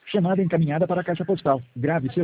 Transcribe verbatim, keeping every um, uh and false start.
Chamada encaminhada para a caixa postal. Grave seu